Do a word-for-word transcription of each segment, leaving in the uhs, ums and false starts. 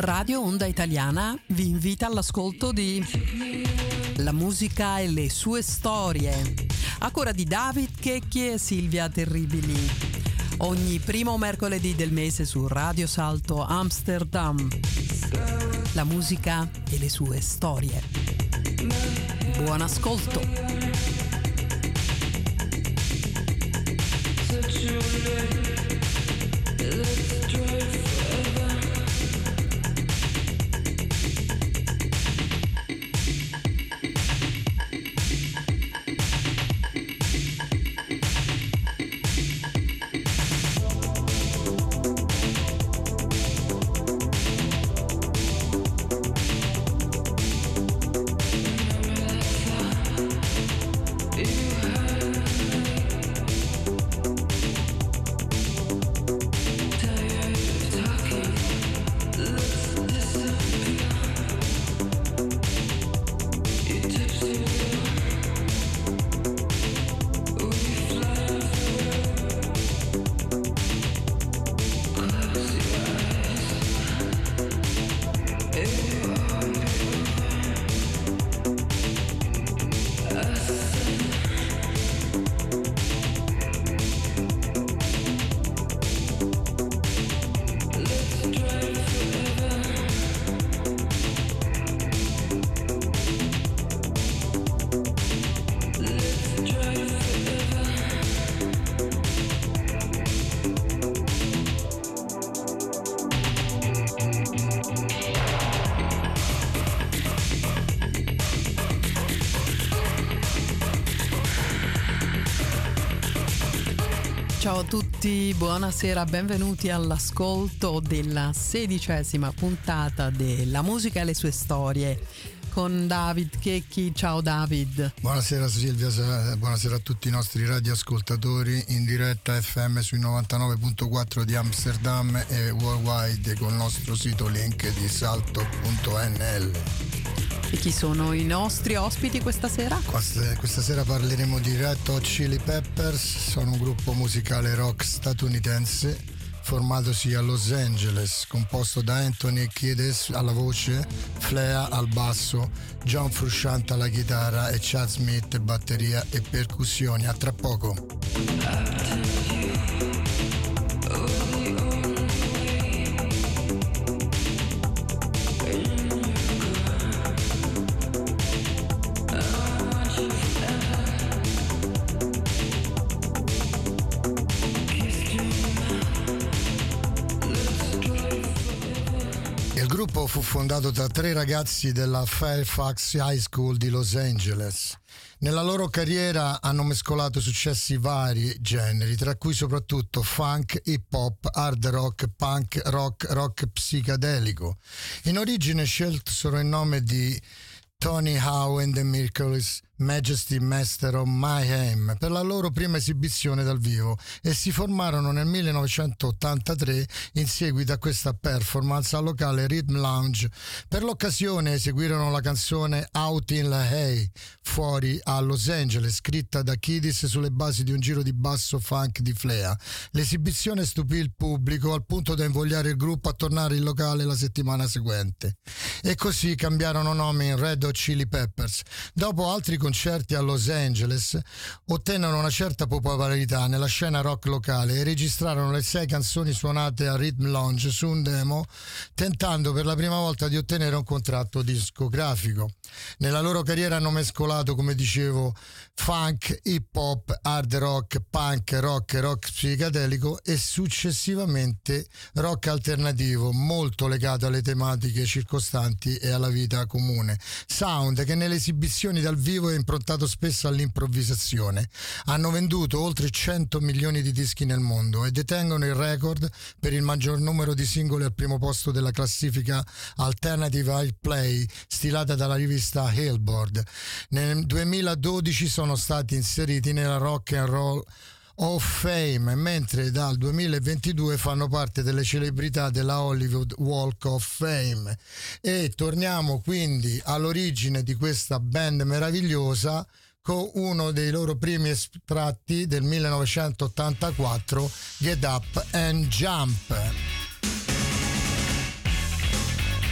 Radio Onda Italiana vi invita all'ascolto di La musica e le sue storie, a cura di David Checchi e Silvia Terribili. Ogni primo mercoledì del mese su Radio Salto Amsterdam. La musica e le sue storie. Buon ascolto. Ciao a tutti, buonasera, benvenuti all'ascolto della sedicesima puntata della musica e le sue storie con David Checchi. Ciao David. Buonasera Silvia, buonasera a tutti i nostri radioascoltatori in diretta F M sui novantanove virgola quattro di Amsterdam e worldwide con il nostro sito link di salto punto n l. E chi sono i nostri ospiti questa sera? Questa, questa sera parleremo di Red Hot Chili Peppers, sono un gruppo musicale rock statunitense formatosi a Los Angeles, composto da Anthony Kiedis alla voce, Flea al basso, John Frusciante alla chitarra e Chad Smith batteria e percussioni. A tra poco. Il gruppo fu fondato da tre ragazzi della Fairfax High School di Los Angeles. Nella loro carriera hanno mescolato successi vari generi, tra cui soprattutto funk, hip hop, hard rock, punk rock, rock psichedelico. In origine scelsero il nome di Tony Howe and the Miracles Majesty Master of Mayhem per la loro prima esibizione dal vivo e si formarono nel millenovecentottantatré in seguito a questa performance al locale Rhythm Lounge. Per l'occasione eseguirono la canzone Out in La Hay, fuori a Los Angeles, scritta da Kiedis sulle basi di un giro di basso funk di Flea. L'esibizione stupì il pubblico al punto da invogliare il gruppo a tornare in locale la settimana seguente e così cambiarono nome in Red Hot Chili Peppers. Dopo altri concerti a Los Angeles ottennero una certa popolarità nella scena rock locale e registrarono le sei canzoni suonate a Rhythm Lounge su un demo, tentando per la prima volta di ottenere un contratto discografico. Nella loro carriera hanno mescolato, come dicevo, funk, hip hop, hard rock, punk rock, rock psichedelico e successivamente rock alternativo, molto legato alle tematiche circostanti e alla vita comune. Sound che nelle esibizioni dal vivo è improntato spesso all'improvvisazione. Hanno venduto oltre cento milioni di dischi nel mondo e detengono il record per il maggior numero di singoli al primo posto della classifica Alternative Airplay stilata dalla rivista Billboard. Nel duemiladodici sono stati inseriti nella Rock and Roll of Fame, mentre dal duemilaventidue fanno parte delle celebrità della Hollywood Walk of Fame. E torniamo quindi all'origine di questa band meravigliosa con uno dei loro primi estratti del millenovecentottantaquattro, Get Up and Jump.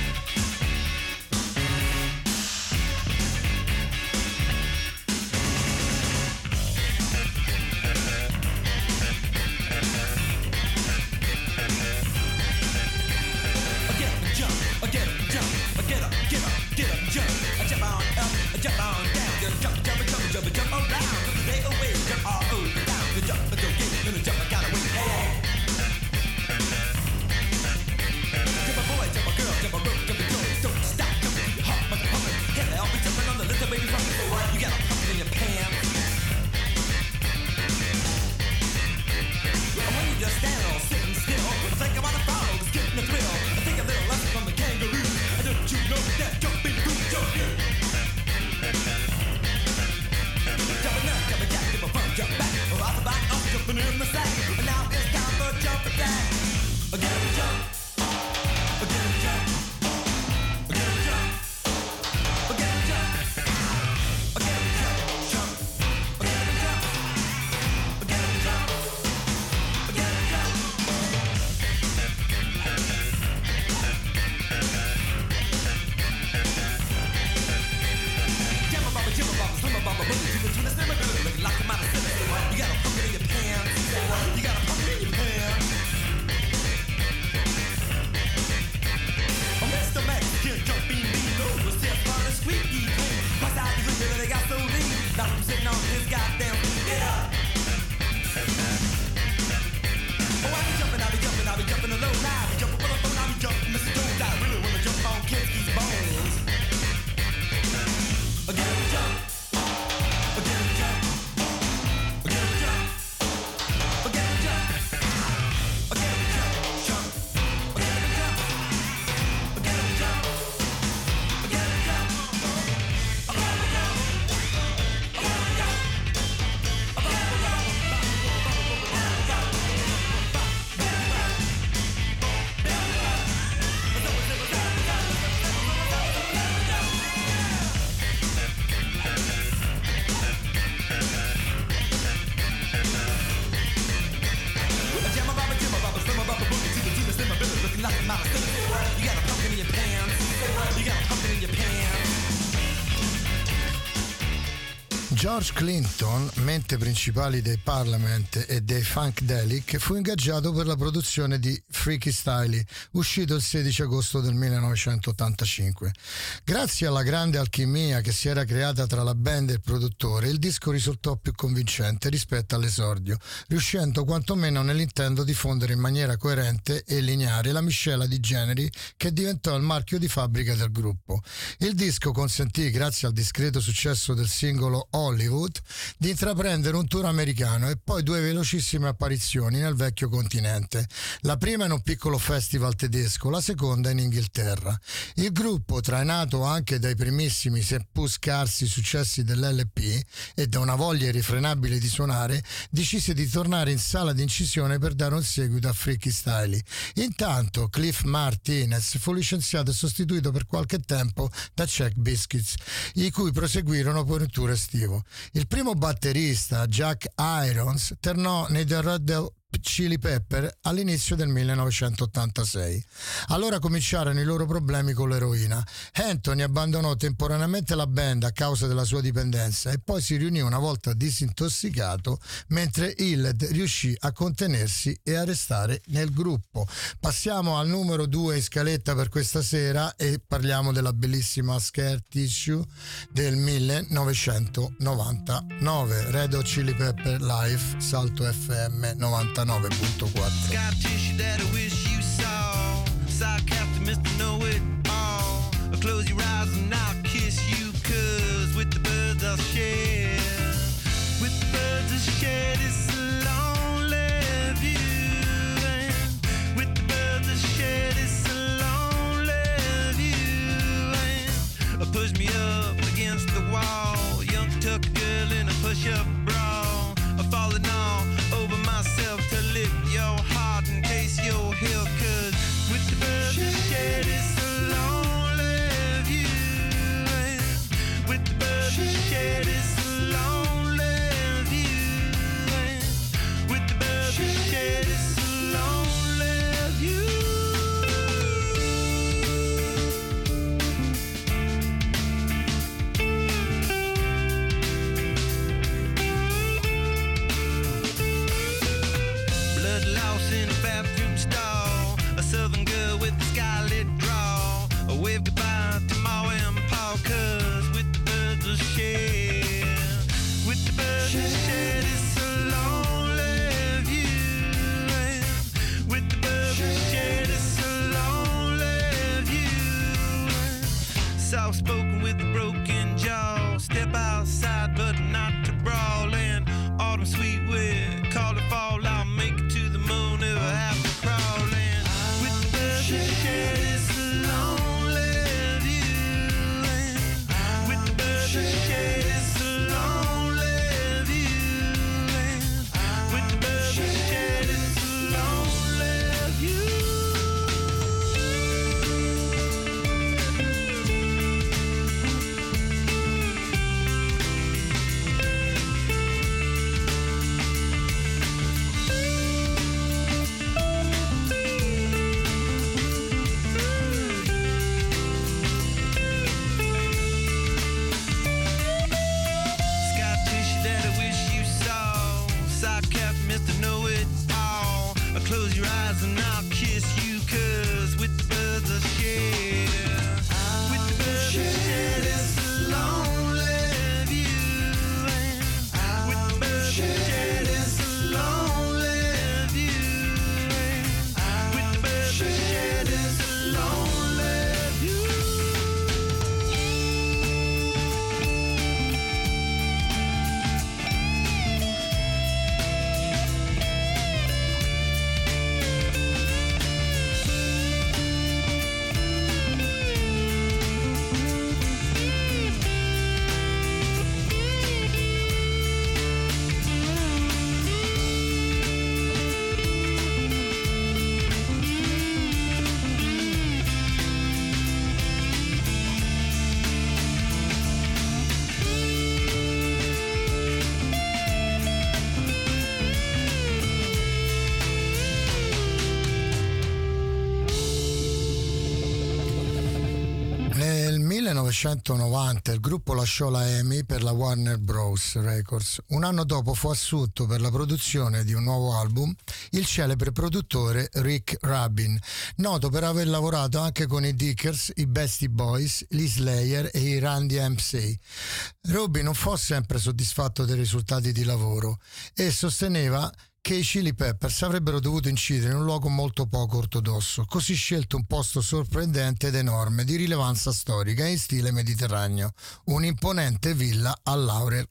George Clinton, mente principale dei Parliament e dei Funkadelic, fu ingaggiato per la produzione di Freaky Style, uscito il sedici agosto del millenovecentottantacinque. Grazie alla grande alchimia che si era creata tra la band e il produttore, il disco risultò più convincente rispetto all'esordio, riuscendo quantomeno nell'intento di fondere in maniera coerente e lineare la miscela di generi che diventò il marchio di fabbrica del gruppo. Il disco consentì, grazie al discreto successo del singolo Hollywood, di intraprendere un tour americano e poi due velocissime apparizioni nel vecchio continente, la prima in un piccolo festival tedesco, la seconda in Inghilterra. Il gruppo, trainato anche dai primissimi seppur scarsi successi dell'L P e da una voglia irrefrenabile di suonare, decise di tornare in sala di incisione per dare un seguito a Freaky Style. Intanto Cliff Martinez fu licenziato e sostituito per qualche tempo da Check Biscuits, i cui proseguirono per un tour estivo. Il primo batterista, Jack Irons, tornò nei The Red Chili Pepper all'inizio del millenovecentottantasei. Allora cominciarono i loro problemi con l'eroina. Anthony abbandonò temporaneamente la band a causa della sua dipendenza e poi si riunì una volta disintossicato, mentre Hilled riuscì a contenersi e a restare nel gruppo. Passiamo al numero due in scaletta per questa sera e parliamo della bellissima Scar Tissue del millenovecentonovantanove. Red Hot Chili Pepper Live, Salto F M novantanove punto quattro. Scar tissue that I wish you saw. Sarcastic Mister Know It All. Close your eyes and I'll kiss you, cause with the birds I'll share. With the birds I'll share this lonely view. And with the birds I'll share this lonely view. And push me up against the wall. Young tuck girl in a push-up bra. Falling all over myself to lift your heart in case you're here, cause with the birds I share this lonely view. With the birds I share this lonely view. With the birds I share this lonely view. In a bathroom stall, soft spoken with a broken jaw. Step outside, but not to brawl. And autumn sweet wind, call it fall. I'll make it to the moon if I have to crawl. And with the birds that share this lonely view. And with the birds that share this lonely view. And with the birds that share this lonely view. Close your eyes and I'll kiss you, cause with the birds I share, with the birds I share this lonely view, and with the birds I share this lonely view, and with the birds I share this lonely view. millenovecentonovanta il gruppo lasciò la E M I per la Warner Bros. Records. Un anno dopo fu assunto per la produzione di un nuovo album il celebre produttore Rick Rubin, noto per aver lavorato anche con i Dickers, i Beastie Boys, gli Slayer e i Run D M C. Rubin non fu sempre soddisfatto dei risultati di lavoro e sosteneva che i Chili Peppers avrebbero dovuto incidere in un luogo molto poco ortodosso, così scelto un posto sorprendente ed enorme, di rilevanza storica in stile mediterraneo, un'imponente villa a Laurel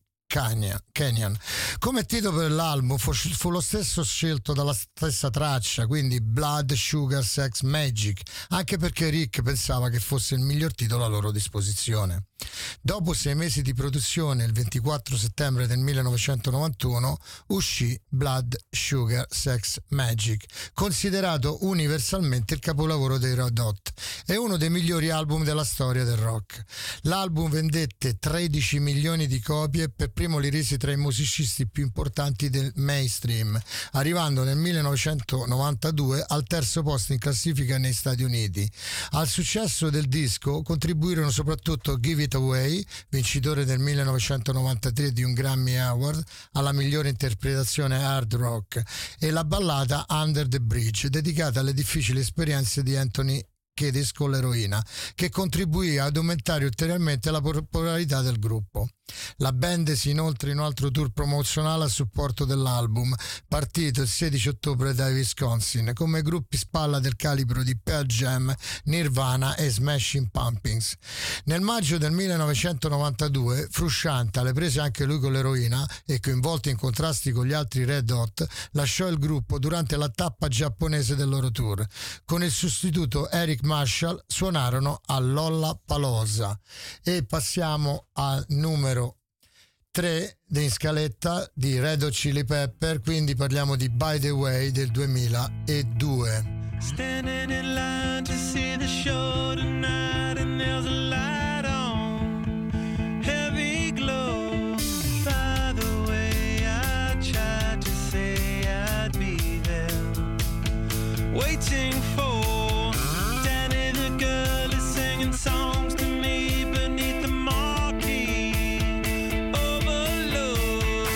Canyon. Come titolo per l'album fu, fu lo stesso scelto dalla stessa traccia, quindi Blood, Sugar, Sex, Magic, anche perché Rick pensava che fosse il miglior titolo a loro disposizione. Dopo sei mesi di produzione, il ventiquattro settembre del millenovecentonovantuno, uscì Blood, Sugar, Sex, Magic, considerato universalmente il capolavoro dei Red Hot e uno dei migliori album della storia del rock. L'album vendette tredici milioni di copie e per primo li rese tra i musicisti più importanti del mainstream, arrivando nel millenovecentonovantadue al terzo posto in classifica negli Stati Uniti. Al successo del disco contribuirono soprattutto Give It Away, vincitore del millenovecentonovantatré di un Grammy Award alla migliore interpretazione hard rock, e la ballata Under the Bridge, dedicata alle difficili esperienze di Anthony Kiedis con l'eroina, che contribuì ad aumentare ulteriormente la popolarità del gruppo. La band si inoltre in un altro tour promozionale a supporto dell'album, partito il sedici ottobre dai Wisconsin, come gruppi spalla del calibro di Pearl Jam, Nirvana e Smashing Pumpkins. Nel maggio del millenovecentonovantadue, Frusciante, alle prese anche lui con l'eroina e coinvolto in contrasti con gli altri Red Hot, lasciò il gruppo durante la tappa giapponese del loro tour. Con il sostituto Eric Marshall suonarono a Lollapalooza. E passiamo al numero tre in scaletta di Red Hot Chili Pepper, quindi parliamo di By the Way del duemiladue. Standing in line to see the show tonight, and there's a light on, heavy glow. By the way, I tried to say I'd be there, waiting for Danny the girl is singing songs to me beneath the marquee overload.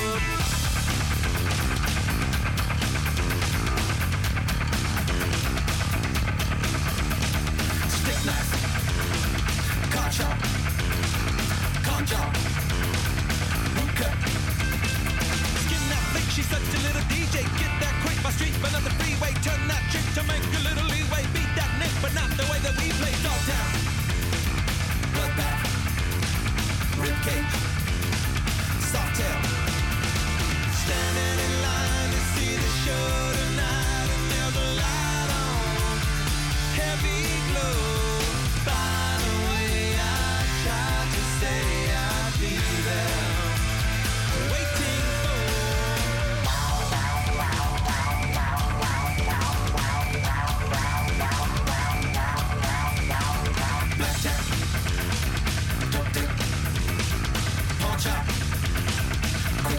Stick knife, car chop, con job, hookah. Skin that flick, she's such a little D J. Get that quick, my street, but not the freeway. Turn that trick to make a little leeway. Beat that nick, but not the way that we play. Dog down, bloodbath.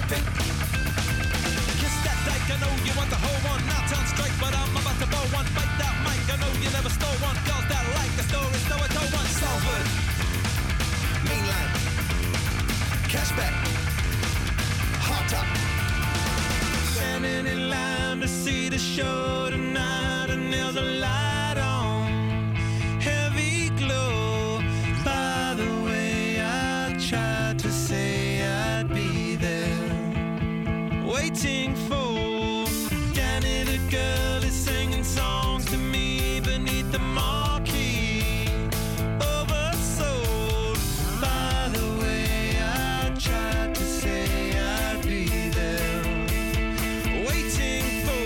pink. Kiss that dyke, I know you want the whole one. Now turn straight, but I'm about to blow one. Bite that mic, I know you never stole one. Girls that like the story, so I told one. Salford, mainland, cashback, hot top. Standing in line to see the show tonight, and there's a light on, heavy glow. By the way, I tried to say I'd be there, waiting for Danny, the girl is singing songs to me beneath the marquee. Oversold. By the way, I tried to say I'd be there, waiting for.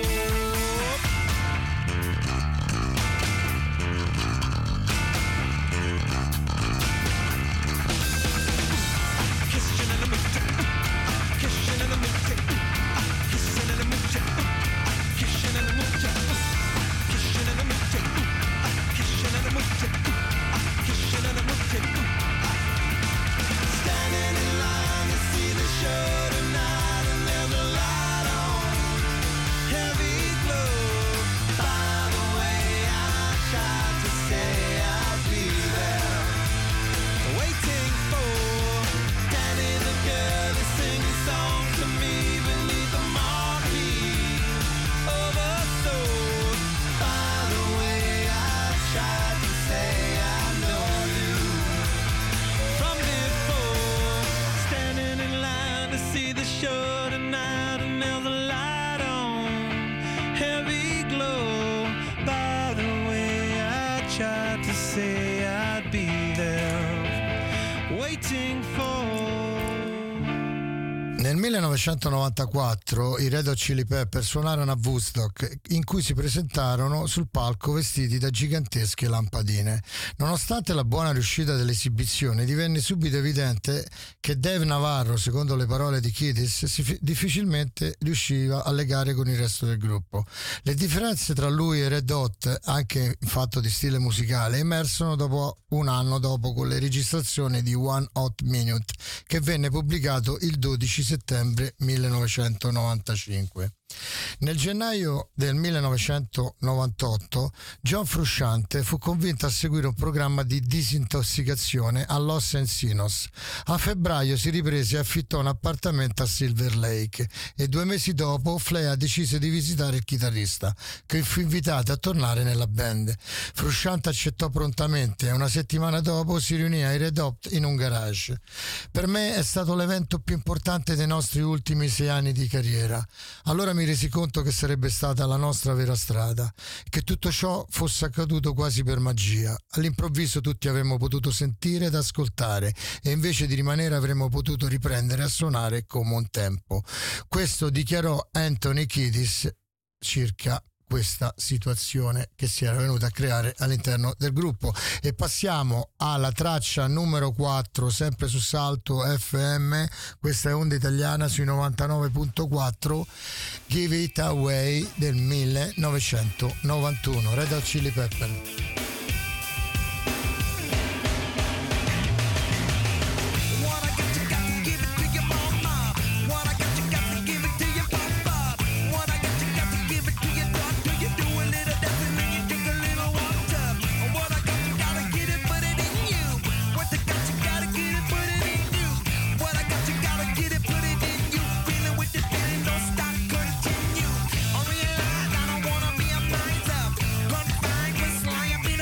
Kissing in the mood, kissing in the mood, kissing in the mood, kissing in the mood, kissing in the mood, kissing in the mood, kissing in the mood. Standing in line to see the show tonight, and there's a light on, heavy glow. By the way, I tried to say I'll be there, waiting for Danny, the girl is singing songs to me beneath the marquee. Oversold. By the way, I tried to say I know you from before. Standing in line to see the show tonight, and there's a light on, heavy glow. By the way, I tried to say I'd be there, waiting for. Nel millenovecentonovantaquattro i Red Hot Chili Pepper suonarono a Woodstock, in cui si presentarono sul palco vestiti da gigantesche lampadine. Nonostante la buona riuscita dell'esibizione, divenne subito evidente che Dave Navarro, secondo le parole di Kiedis, si fi- difficilmente riusciva a legare con il resto del gruppo. Le differenze tra lui e Red Hot, anche in fatto di stile musicale, emersero dopo un anno dopo con le registrazioni di One Hot Minute, che venne pubblicato il dodici settembre millenovecentonovantacinque. Nel gennaio del millenovecentonovantotto John Frusciante fu convinto a seguire un programma di disintossicazione a Los Encinos. A febbraio si riprese e affittò un appartamento a Silver Lake e due mesi dopo Flea decise di visitare il chitarrista, che fu invitato a tornare nella band. Frusciante accettò prontamente e una settimana dopo si riunì ai Red Hot in un garage. Per me è stato l'evento più importante dei nostri ultimi sei anni di carriera. Allora mi resi conto che sarebbe stata la nostra vera strada, che tutto ciò fosse accaduto quasi per magia. All'improvviso tutti avremmo potuto sentire ed ascoltare, e invece di rimanere avremmo potuto riprendere a suonare come un tempo. Questo dichiarò Anthony Kiedis circa questa situazione che si era venuta a creare all'interno del gruppo. E passiamo alla traccia numero quattro, sempre su Salto F M. Questa è Onda Italiana sui novantanove virgola quattro, Give It Away del millenovecentonovantuno, Red Hot Chili Pepper. Flying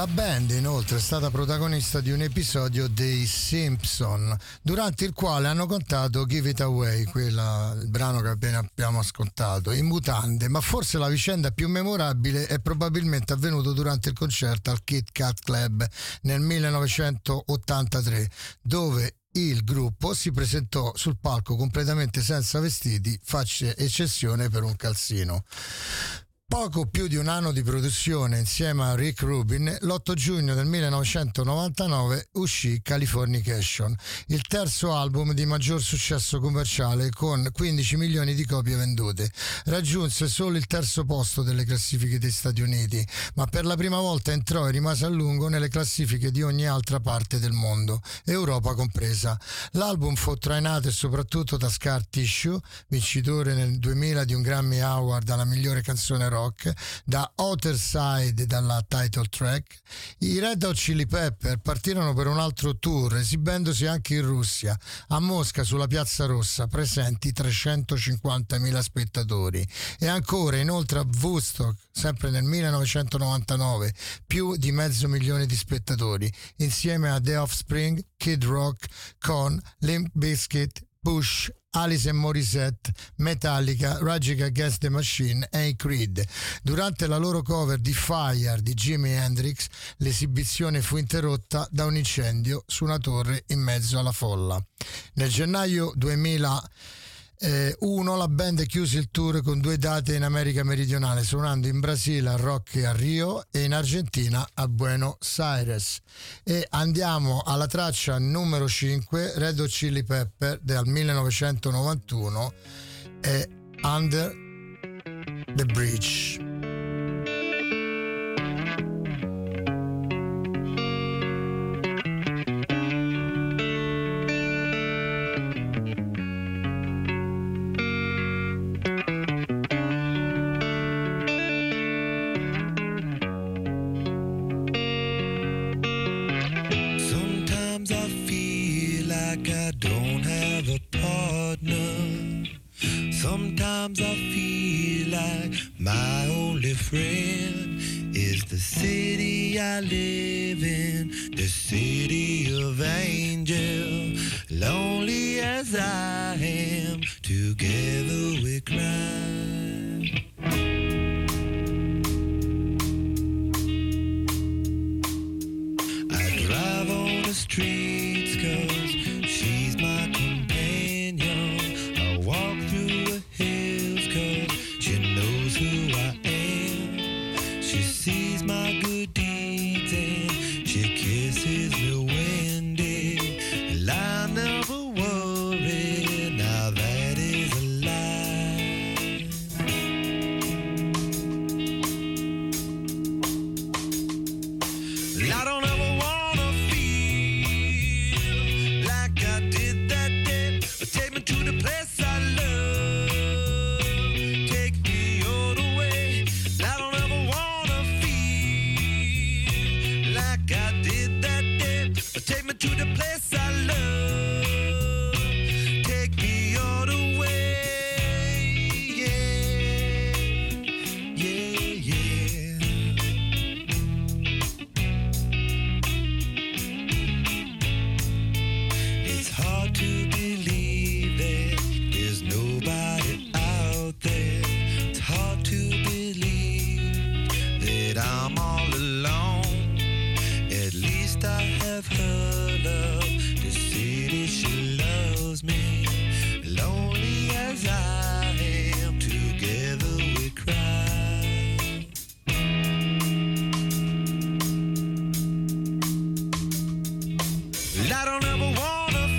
La band inoltre è stata protagonista di un episodio dei Simpson, durante il quale hanno cantato Give It Away, quella, il brano che appena abbiamo ascoltato, in mutande, ma forse la vicenda più memorabile è probabilmente avvenuta durante il concerto al Kit Kat Club nel millenovecentottantatré, dove il gruppo si presentò sul palco completamente senza vestiti, faccia eccezione per un calzino. Poco più di un anno di produzione insieme a Rick Rubin, l'otto giugno del millenovecentonovantanove uscì Californication, il terzo album di maggior successo commerciale con quindici milioni di copie vendute. Raggiunse solo il terzo posto delle classifiche degli Stati Uniti, ma per la prima volta entrò e rimase a lungo nelle classifiche di ogni altra parte del mondo, Europa compresa. L'album fu trainato soprattutto da Scar Tissue, vincitore nel duemila di un Grammy Award alla migliore canzone rock, da Outer Side dalla title track. I Red Hot Chili Pepper partirono per un altro tour, esibendosi anche in Russia, a Mosca sulla Piazza Rossa, presenti trecentocinquantamila spettatori, e ancora inoltre a Woodstock, sempre nel millenovecentonovantanove, più di mezzo milione di spettatori, insieme a The Offspring, Kid Rock, Korn, Limp Bizkit, Bush, Alice and Morissette, Metallica, Rage Against the Machine e Creed. Durante la loro cover di Fire di Jimi Hendrix, l'esibizione fu interrotta da un incendio su una torre in mezzo alla folla. Nel gennaio duemilauno la band chiuse il tour con due date in America meridionale, suonando in Brasile a Rock a Rio e in Argentina a Buenos Aires. E andiamo alla traccia numero cinque, Red Hot Chili Pepper del millenovecentonovantuno, e Under the Bridge. Sometimes I feel like my only friend is the city I live in, the city of angels. Lonely as I am, together we cry. I drive on the streets 'cause she's my companion. I walk through the hills 'cause she knows who I am. She sees my good deeds and she kisses me when day. And I never worry, now that is a lie. I don't ever wanna feel like I did that day. Take me to the place I love, take me all the way. I don't ever wanna feel like I did that day. Take me to the place I love, take me all the way. Yeah, yeah, yeah. It's hard to believe that there's nobody out there. It's hard to believe that I'm all alone. At least I have her love, the city she loves me. Lonely as I am, together we cry. I don't ever wanna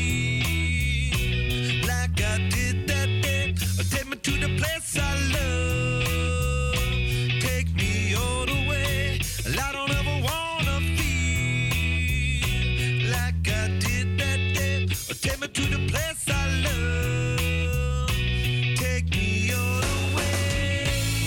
feel like I did that day. Take me to the place I love, take me all the way. I don't ever wanna feel like I did that day. Take me to the place I love, take me all the way.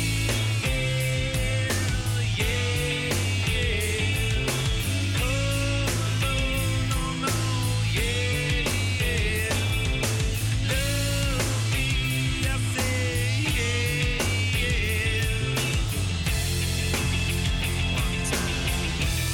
Yeah, yeah. Oh, no, no, no, yeah, yeah. Love me, I say, yeah, yeah. One time.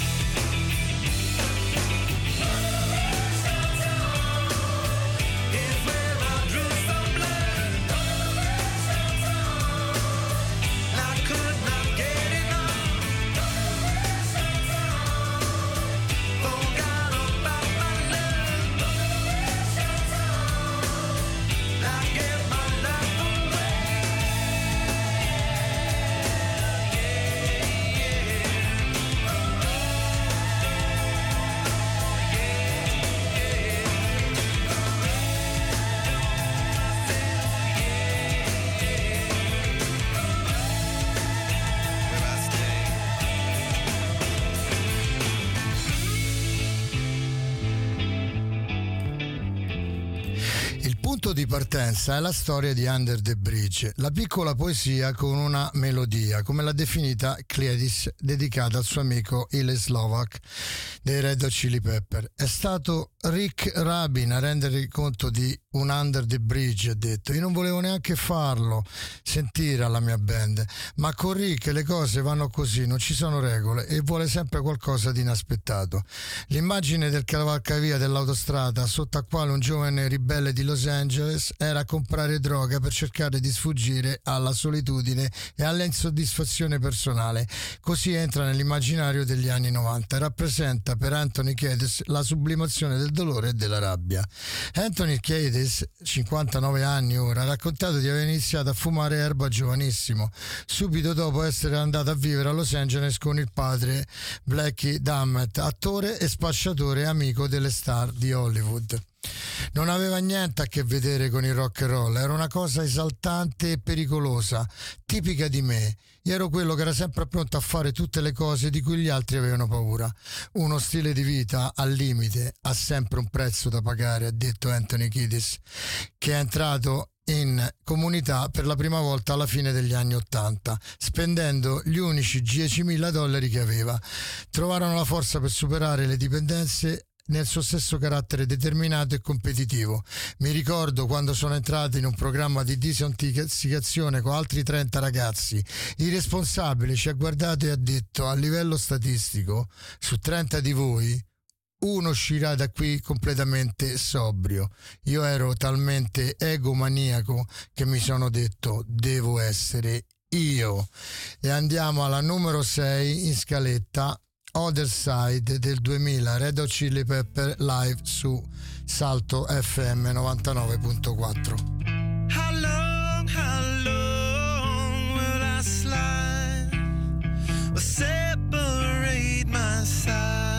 punto di partenza è la storia di Under the Bridge, la piccola poesia con una melodia, come l'ha definita Cledis, dedicata al suo amico Ile Slovak dei Red Hot Chili Pepper. È stato Rick Rubin a rendere conto di un Under the Bridge, ha detto. Io non volevo neanche farlo sentire alla mia band, ma con Rick le cose vanno così, non ci sono regole e vuole sempre qualcosa di inaspettato. L'immagine del cavalcavia dell'autostrada sotto a quale un giovane ribelle di Los Angeles era a comprare droga per cercare di sfuggire alla solitudine e all'insoddisfazione personale. Così entra nell'immaginario degli anni novanta e rappresenta per Anthony Kiedis la sublimazione del dolore e della rabbia. Anthony Kiedis, cinquantanove anni ora, ha raccontato di aver iniziato a fumare erba giovanissimo, subito dopo essere andato a vivere a Los Angeles con il padre Blackie Dummett, attore e spacciatore amico delle star di Hollywood. Non aveva niente a che vedere con il rock and roll, era una cosa esaltante e pericolosa, tipica di me. Io ero quello che era sempre pronto a fare tutte le cose di cui gli altri avevano paura. Uno stile di vita al limite ha sempre un prezzo da pagare, ha detto Anthony Kiedis, che è entrato in comunità per la prima volta alla fine degli anni ottanta, spendendo gli unici diecimila dollari che aveva. Trovarono la forza per superare le dipendenze nel suo stesso carattere determinato e competitivo. Mi ricordo quando sono entrato in un programma di disintossicazione con altri trenta ragazzi. Il responsabile ci ha guardato e ha detto: a livello statistico, su trenta di voi, uno uscirà da qui completamente sobrio. Io ero talmente egomaniaco che mi sono detto: devo essere io. E andiamo alla numero sei in scaletta, Other Side del duemila, Red Hot Chili Pepper live su Salto F M novantanove virgola quattro. How long, how long will I slide or separate my side?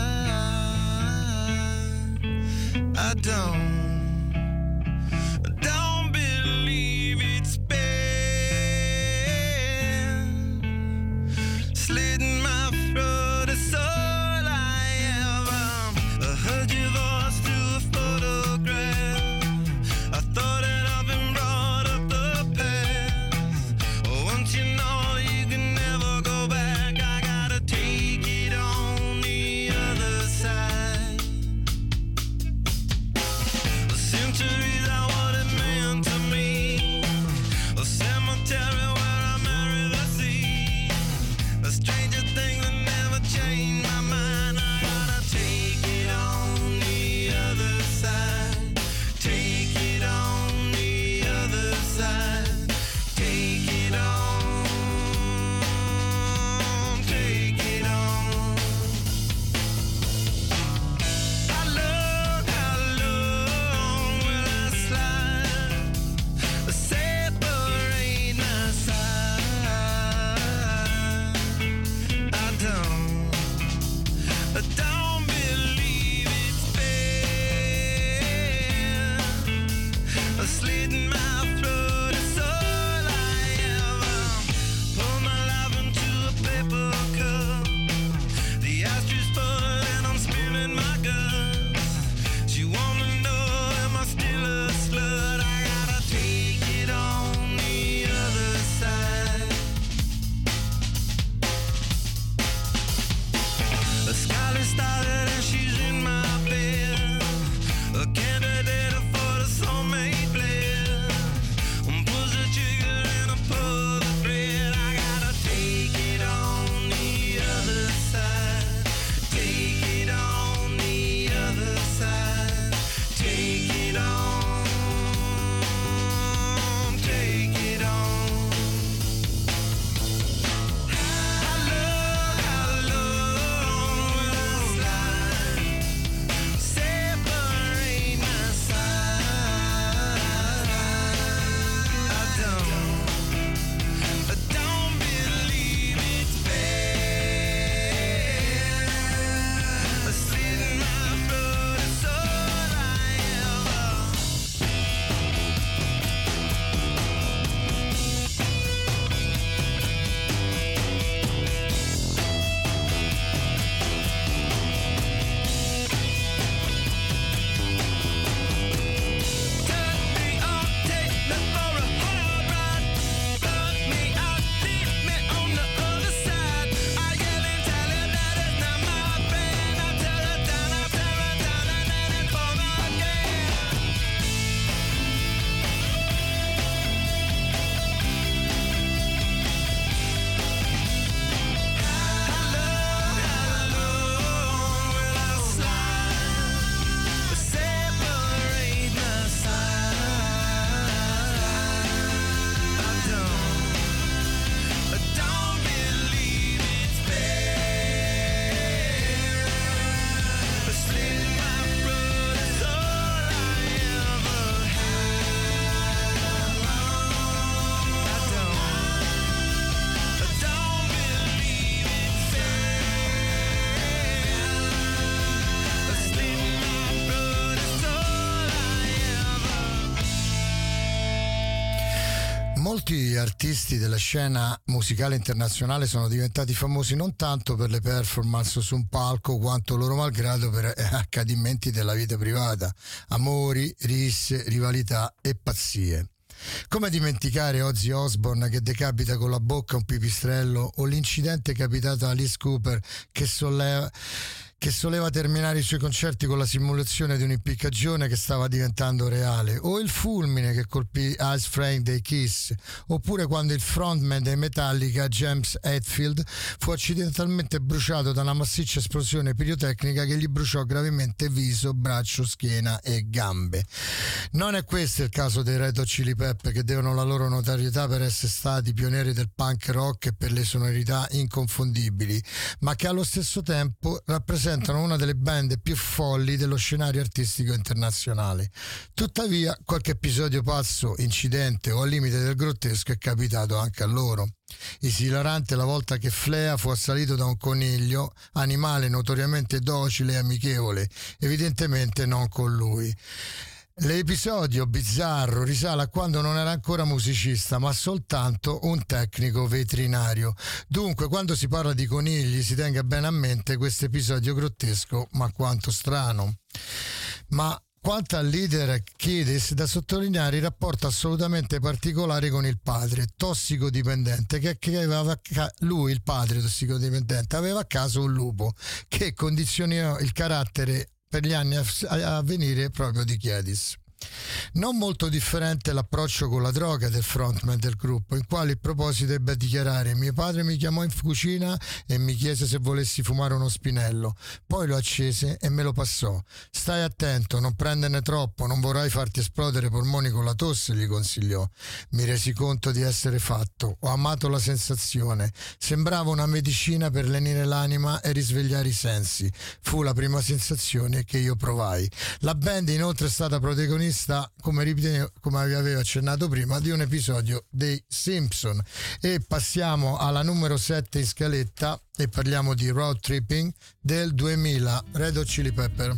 I don't, I don't believe it's been slitting my throat. It's all I am. I heard your voice through a photograph. I thought that I've been brought up the past. Once you know you can never go back, I gotta take it on the other side. Centuries are what it meant to me. A cemetery where I marry the sea. A stranger thing that never changed my mind. I gotta take it on the other side. Take it on the other side. Take it on. Take it on. How long, how long will I slide? Separate my side. I don't, I don't believe it's fair. Slitting my throat is all I ever. Pour my life into a paper cup. The ashtay's full and I'm spilling my guts. She wanna know, am I still a slut? I gotta take it on the other side. The scarlet stars Molti artisti della scena musicale internazionale sono diventati famosi non tanto per le performance su un palco quanto loro malgrado per accadimenti della vita privata, amori, risse, rivalità e pazzie. Come dimenticare Ozzy Osbourne che decapita con la bocca un pipistrello, o l'incidente capitato a Alice Cooper che solleva che soleva terminare i suoi concerti con la simulazione di un'impiccagione che stava diventando reale, o il fulmine che colpì Ice Frank dei Kiss, oppure quando il frontman dei Metallica, James Hetfield, fu accidentalmente bruciato da una massiccia esplosione pirotecnica che gli bruciò gravemente viso, braccio, schiena e gambe. Non è questo il caso dei Red Hot Chili Pepper, che devono la loro notorietà per essere stati pionieri del punk rock e per le sonorità inconfondibili, ma che allo stesso tempo rappresentano una delle band più folli dello scenario artistico internazionale. Tuttavia, qualche episodio pazzo, incidente o al limite del grottesco è capitato anche a loro. Esilarante la volta che Flea fu assalito da un coniglio, animale notoriamente docile e amichevole, evidentemente non con lui. L'episodio bizzarro risale a quando non era ancora musicista, ma soltanto un tecnico veterinario. Dunque, quando si parla di conigli, si tenga bene a mente questo episodio grottesco, ma quanto strano. Ma quanto al leader Kiedis, da sottolineare il rapporto assolutamente particolare con il padre, tossicodipendente, che, che aveva lui, il padre tossicodipendente, aveva a caso un lupo che condizionò il carattere per gli anni a, a venire proprio di Kiedis. Non molto differente l'approccio con la droga del frontman del gruppo, in quale il proposito ebbe a dichiarare: mio padre mi chiamò in cucina e mi chiese se volessi fumare uno spinello, poi lo accese e me lo passò. Stai attento, non prenderne troppo, non vorrai farti esplodere i polmoni con la tosse, gli consigliò. Mi resi conto di essere fatto, ho amato la sensazione, sembrava una medicina per lenire l'anima e risvegliare i sensi, fu la prima sensazione che io provai. La band inoltre è stata protagonista, come, ripete, come vi avevo accennato prima, di un episodio dei Simpson. E passiamo alla numero sette in scaletta e parliamo di Road Tripping del duemila, Red Hot Chili Pepper.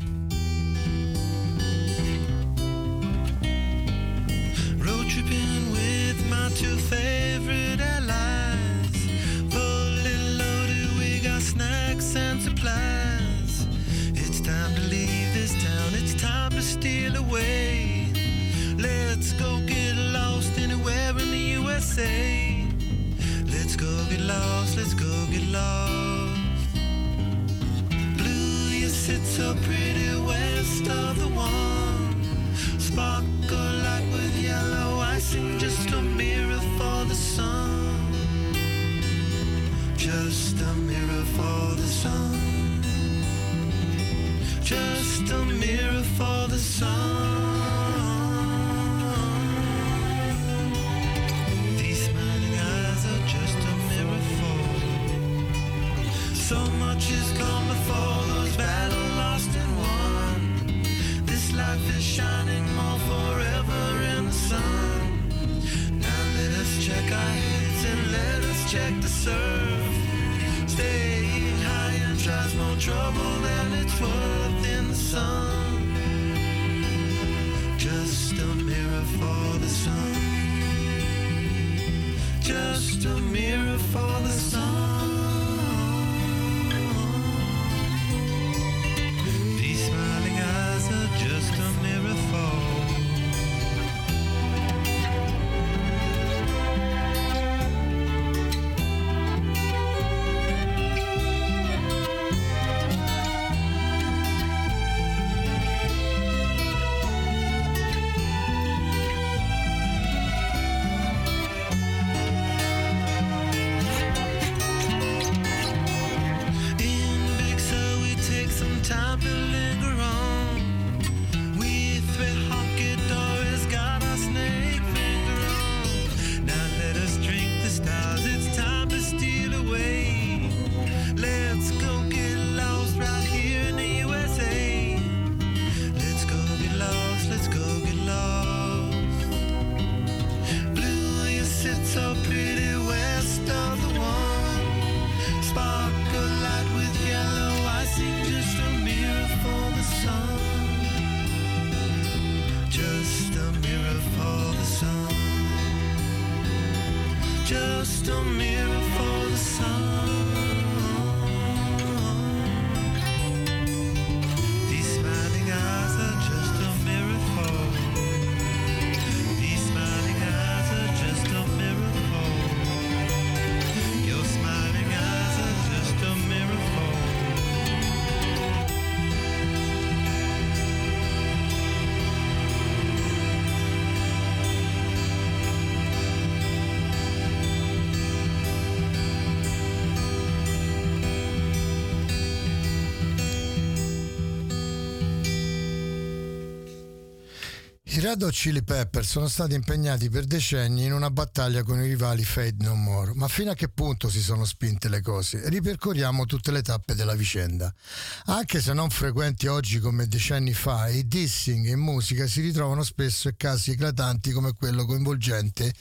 Road tripping with my two favorite allies, fully loaded, we got snacks and supplies. It's time to leave this town, it's time to steal away. Let's go get lost anywhere in the U S A. Let's go get lost, let's go get lost. Blue, you sit so pretty west of the one. Sparkle like with yellow icing, just a mirror for the sun. Just a mirror for the sun. Just a mirror for the sun. These smiling eyes are just a mirror for. So much has come before, those battles lost and won. This life is shining more forever in the sun. Now let us check our heads and let us check the surf. Staying high and tries more trouble than it's worth in the sun. Just a mirror for the sun. Just a mirror for the sun. These smiling eyes are just a mirror for. Just a mirror just a mirror for the sun. These smiling eyes are just a mirror for. These smiling eyes are just a mirror for. Your smiling eyes are just a mirror for. I Red Hot Chili Pepper sono stati impegnati per decenni in una battaglia con i rivali Faith No More, ma fino a che punto si sono spinte le cose? Ripercorriamo tutte le tappe della vicenda. Anche se non frequenti oggi come decenni fa, i dissing in musica si ritrovano spesso in casi eclatanti come quello coinvolgente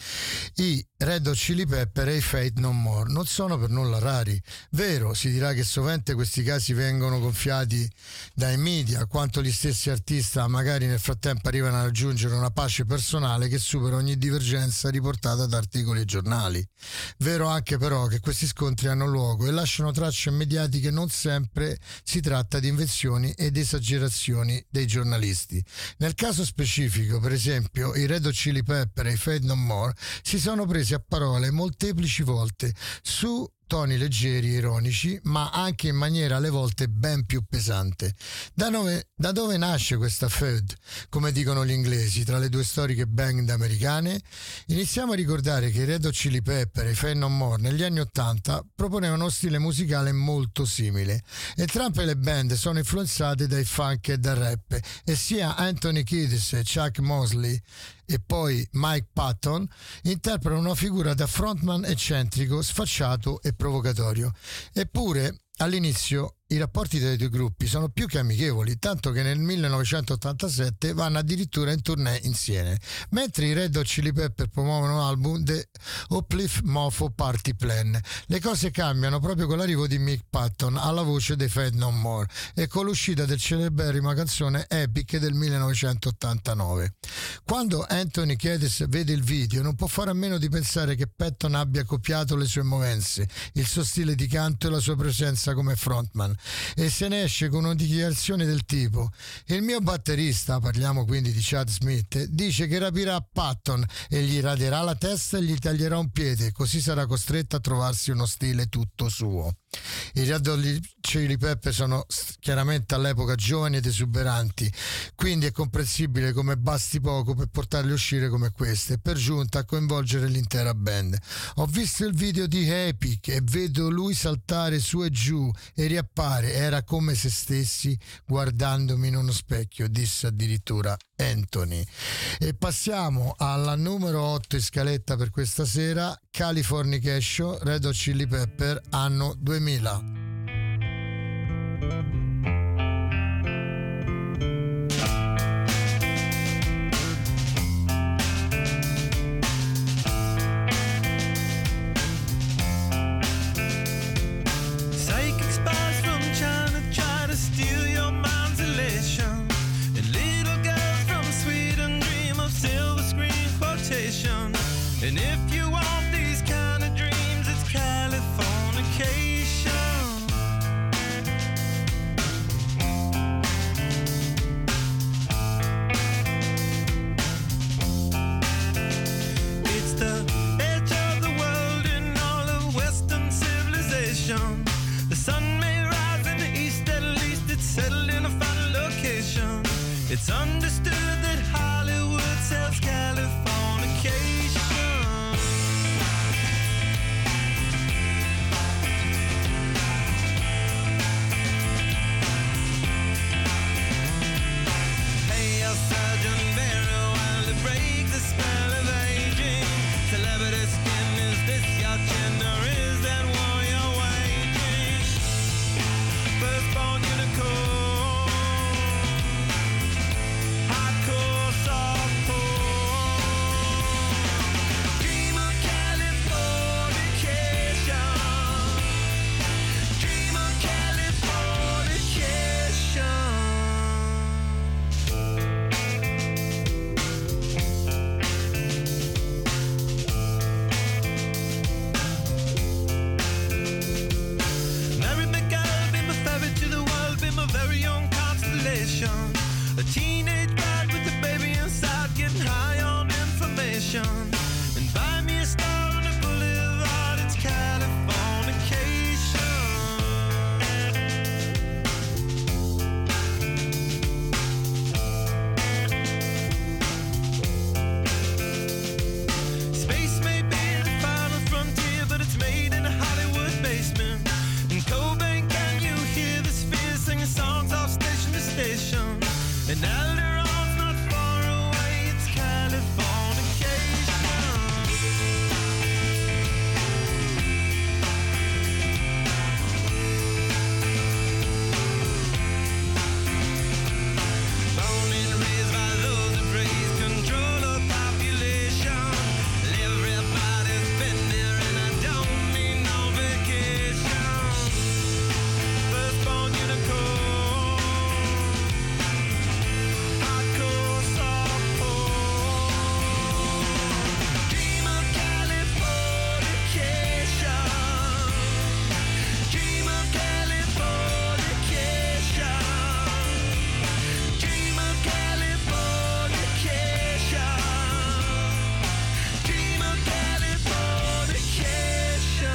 i Red Hot Chili Pepper e i Faith No More. Non sono per nulla rari. Vero, si dirà che sovente questi casi vengono gonfiati dai media, quanto gli stessi artisti magari nel frattempo arrivano a raggiungere una pace personale che supera ogni divergenza riportata da articoli e giornali. Vero anche però che questi scontri hanno luogo e lasciano tracce mediatiche. Non sempre si tratta di invenzioni ed esagerazioni dei giornalisti. Nel caso specifico, per esempio, i Red Hot Chili Pepper e i Faith No More si sono presi a parole molteplici volte su toni leggeri e ironici, ma anche in maniera alle volte ben più pesante. Da dove, da dove nasce questa feud, come dicono gli inglesi, tra le due storiche band americane? Iniziamo a ricordare che i Red Hot Chili Pepper e i Faith No More negli anni ottanta proponevano uno stile musicale molto simile. Entrambe le band sono influenzate dai funk e dal rap, e sia Anthony Kiedis e Chuck Mosley e poi Mike Patton interpretano una figura da frontman eccentrico, sfacciato e provocatorio. Eppure all'inizio i rapporti tra i due gruppi sono più che amichevoli, tanto che nel millenovecentottantasette vanno addirittura in tournée insieme, mentre i Red Hot Chili Pepper promuovono l'album The Uplift Mofo Party Plan. Le cose cambiano proprio con l'arrivo di Mick Patton alla voce dei Faith No More e con l'uscita del celeberrima canzone Epic del millenovecentottantanove. Quando Anthony Kiedis vede il video non può fare a meno di pensare che Patton abbia copiato le sue movenze, il suo stile di canto e la sua presenza come frontman, e se ne esce con una dichiarazione del tipo: il mio batterista, parliamo quindi di Chad Smith, dice che rapirà Patton e gli raderà la testa e gli taglierà un piede, così sarà costretto a trovarsi uno stile tutto suo. I Red Hot Chili Pepper sono chiaramente all'epoca giovani ed esuberanti, quindi è comprensibile come basti poco per portarli a uscire come queste, per giunta a coinvolgere l'intera band. Ho visto il video di Epic e vedo lui saltare su e giù e riappare, era come se stessi guardandomi in uno specchio, disse addirittura Anthony. E passiamo alla numero otto in scaletta per questa sera, Californication, Red Hot Chili Pepper, anno duemila. Psychic spies from China try to steal your mind's elation, and little girls from Sweden dream of silver screen quotation. And if you want these kind of dreams, it's Californication. It's the edge of the world in all of Western civilization. The sun may rise in the east, at least it's settled in a final location. It's understood that Hollywood sells Californication. Hey, your surgeon very well to break the spell of aging. Celebrity skin, is this your chin or is that war you're waging? Firstborn unicorn, hardcore station. A teenage bride with a baby inside, getting high on information. And buy me a star on the boulevard, it's Californication. Space may be the final frontier, but it's made in a Hollywood basement. In Cobain, can you hear the spheres singing songs off station to station? And Alderon's not far away, it's Californication. Born and raised by those that praise control of population. Everybody's been there and I don't need no vacation. Firstborn unicorn, hardcore softcore. Dream of Californication. Dream of Californication. Dream of Californication. Dream of Californication.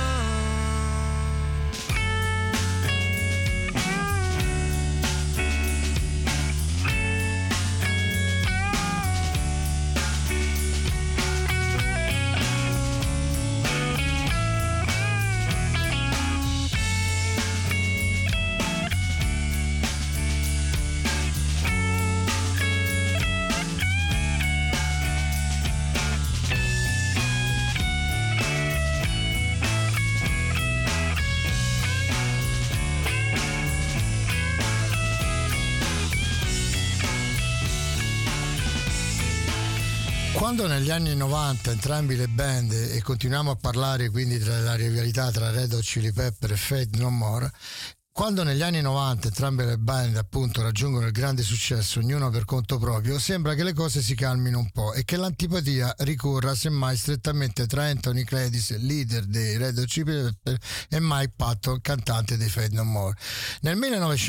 Quando negli anni novanta entrambi le band, e continuiamo a parlare quindi della rivalità tra Red Hot Chili Pepper e Faith No More, quando negli anni novanta entrambe le band appunto raggiungono il grande successo, ognuno per conto proprio, sembra che le cose si calmino un po' e che l'antipatia ricorra semmai strettamente tra Anthony Kiedis, leader dei Red Hot Chili Pepper, e Mike Patton, cantante dei Faith No More. Nel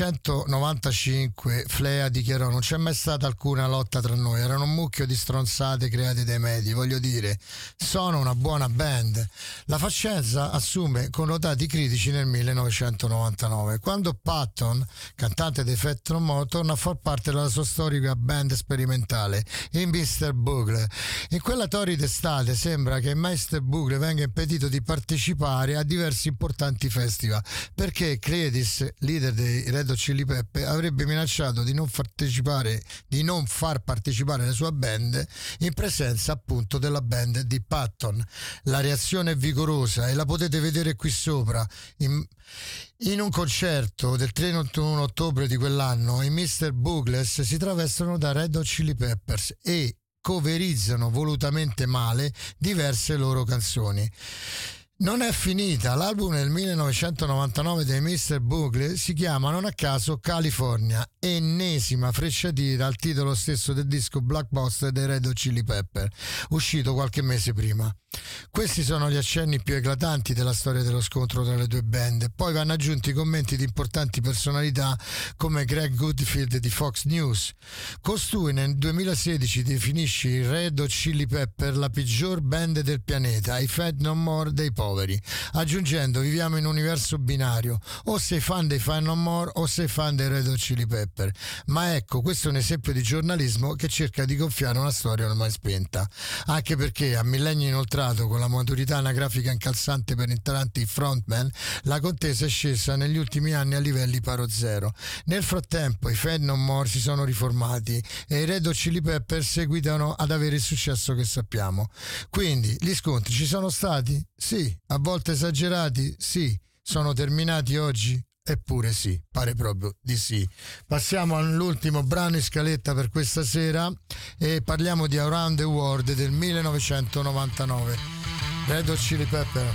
millenovecentonovantacinque Flea dichiarò: non c'è mai stata alcuna lotta tra noi, erano un mucchio di stronzate create dai medi, voglio dire, sono una buona band. La faccenda assume connotati critici nel millenovecentonovantanove, quando Patton, cantante dei Faith No More, torna a far parte della sua storica band sperimentale, i mister Bugle. In quella torrida estate sembra che mister Bugle venga impedito di partecipare a diversi importanti festival, perché Kiedis, leader dei Red Hot Chili Pepper, avrebbe minacciato di non partecipare, di non far partecipare la sua band in presenza appunto della band di Patton. La reazione è vigorosa e la potete vedere qui sopra. In, in un concerto del trentuno ottobre di quell'anno i mister Bugles si travestono da Red Hot Chili Peppers e coverizzano volutamente male diverse loro canzoni. Non è finita, l'album del millenovecentonovantanove dei mister Bugle si chiama non a caso California, ennesima frecciatina al titolo stesso del disco Blockbuster dei Red Hot Chili Pepper, uscito qualche mese prima. Questi sono gli accenni più eclatanti della storia dello scontro tra le due band. Poi vanno aggiunti commenti di importanti personalità come Greg Goodfield di Fox News. Costui nel duemilasedici definisce i Red Hot Chili Pepper la peggior band del pianeta, i Faith No More dei poveri, aggiungendo: viviamo in un universo binario, o sei fan dei Faith No More o sei fan dei Red Hot Chili Pepper. Ma ecco, questo è un esempio di giornalismo che cerca di gonfiare una storia ormai spenta, anche perché a millenni inoltrato, con la maturità anagrafica incalzante per entrambi i frontman, la contesa è scesa negli ultimi anni a livelli paro zero. Nel frattempo i Faith No More si sono riformati e i Red Hot Chili Pepper seguitano ad avere il successo che sappiamo. Quindi gli scontri ci sono stati? Sì. A volte esagerati? Sì. Sono terminati oggi? Eppure sì, pare proprio di sì. Passiamo all'ultimo brano in scaletta per questa sera e parliamo di Around the World del millenovecentonovantanove. Red Hot Chili Pepper.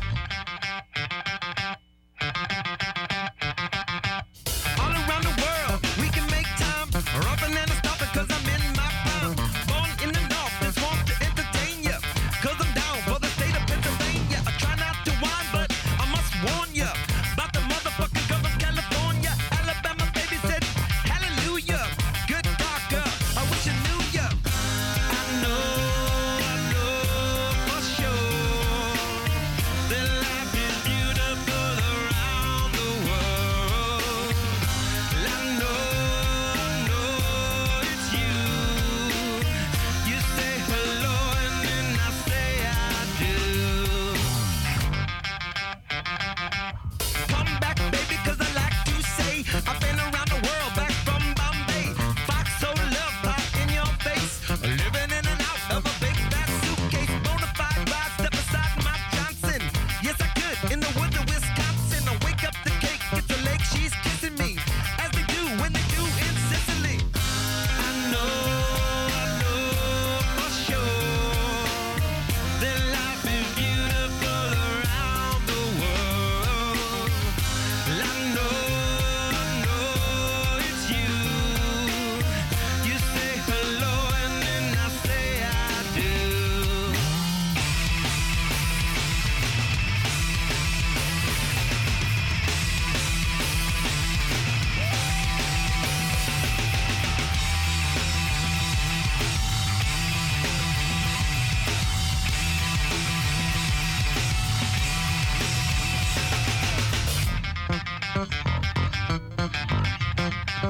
All around the world,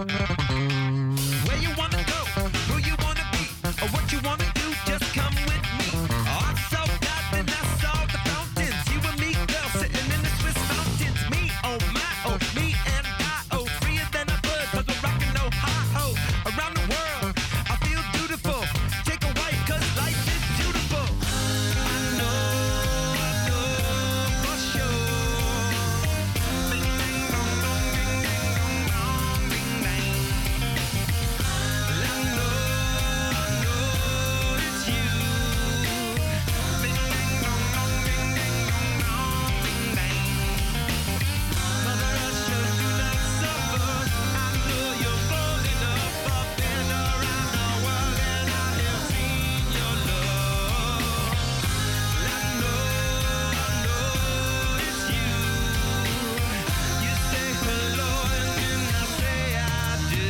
Where you wanna go, who you wanna be, or what you wanna do, just come with me. Oh, I'm so glad that I saw the fountains. You and me, girl, sitting in the Swiss mountains. Me, oh my, oh, me and I, oh, freer than a bird, cause we're rockin' no hi-ho. Around the world, I feel beautiful. Take a wife, cause life is beautiful. I know, I know for sure. Bing, bang, bong, bong, bing, ding, dong, dong, bing, bang. I know, I know it's you. Bing, bang, bong, bong, bing, ding, dong, dong, bing, bang. Mother Russia, do not suffer. I know you're falling up, up and around the world, and I have seen your love. I know, I know it's you. You say hello, and then I say I do.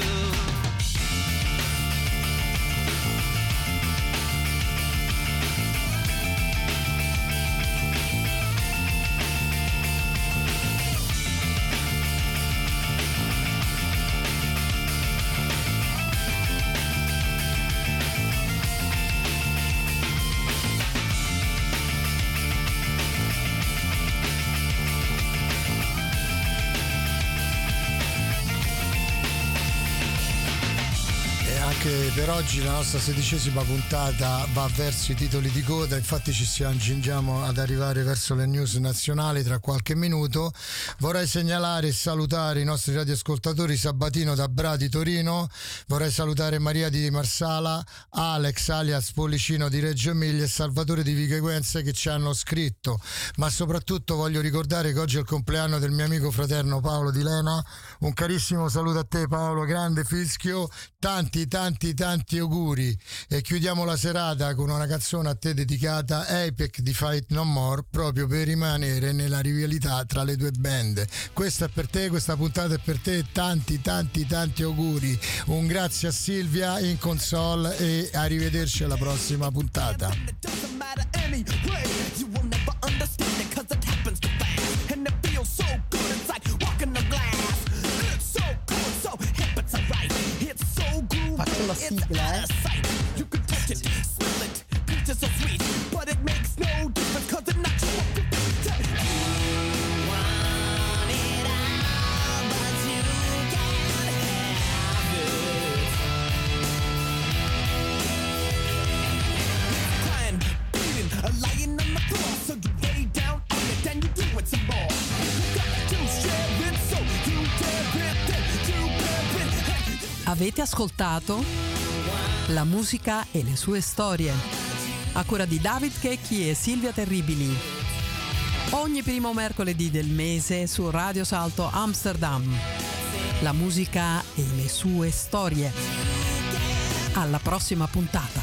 E anche per oggi la nostra sedicesima puntata va verso i titoli di coda, infatti ci si accingiamo ad arrivare verso le news nazionali tra qualche minuto. Vorrei segnalare e salutare i nostri radioascoltatori: Sabatino da Bradi Torino, vorrei salutare Maria di Marsala, Alex alias Pollicino di Reggio Emilia e Salvatore di Vicheguenze che ci hanno scritto, ma soprattutto voglio ricordare che oggi è il compleanno del mio amico fraterno Paolo Di Lena. Un carissimo saluto a te Paolo, grande fischio, tanti tanti tanti auguri, e chiudiamo la serata con una canzone a te dedicata, Apex di Fight No More, proprio per rimanere nella rivalità tra le due band. Questa è per te, questa puntata è per te, tanti tanti tanti auguri, un grazie a Silvia in console e arrivederci alla prossima puntata. It doesn't matter anyway. You will never understand it cause it happens too fast. And it feels so good, it's like walking the glass. It's so cool, so hip, it's alright. It's so groovy, Faccio la it's sigla, out eh. of sight. You can touch it, smell it, peaches so sweet. But it makes no difference cause it knocks you off your feet. You want it all, but you can't have it. Crying, bleeding, lying on the floor. So you lay down on it and you do it some more. You got to share it, so you dare it, then you bear it. Hey, Avete ascoltato la musica e le sue storie, a cura di David Checchi e Silvia Terribili, ogni primo mercoledì del mese su Radio Salto Amsterdam. La musica e le sue storie. Alla prossima puntata.